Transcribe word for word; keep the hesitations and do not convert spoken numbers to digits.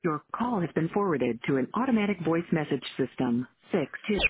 Your call has been forwarded to an automatic voice message system. six two